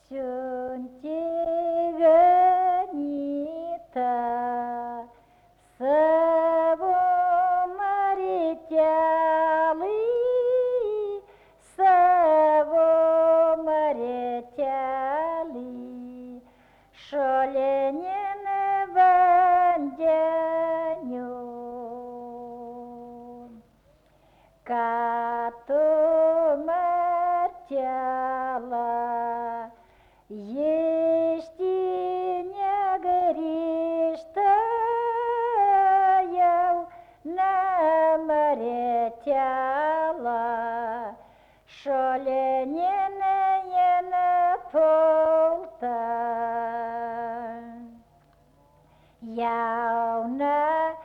siuntė ganytą savo Maritelį, savo Maritelį, šolenin vandeniu. Ką tu, Martela, iešti negrįžta jauna Martela, šolenin nepulta. Jauna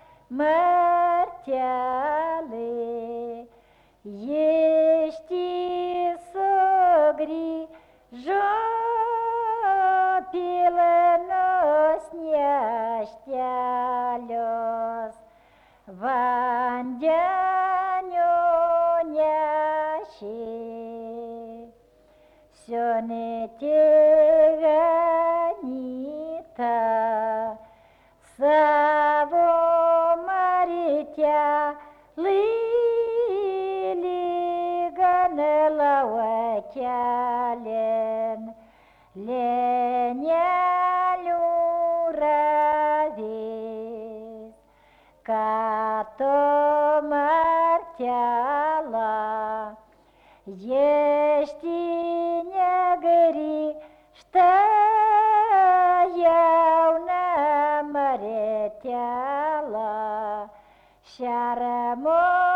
Martelė, iešti sugrįžo pilnos neštelios, vandenio nešė. Siuntė ganytą savo Maritelį, lygan laukelin lenelių ravės. Ką tu, Martela, iešti negrįžta jauna Martela, šermo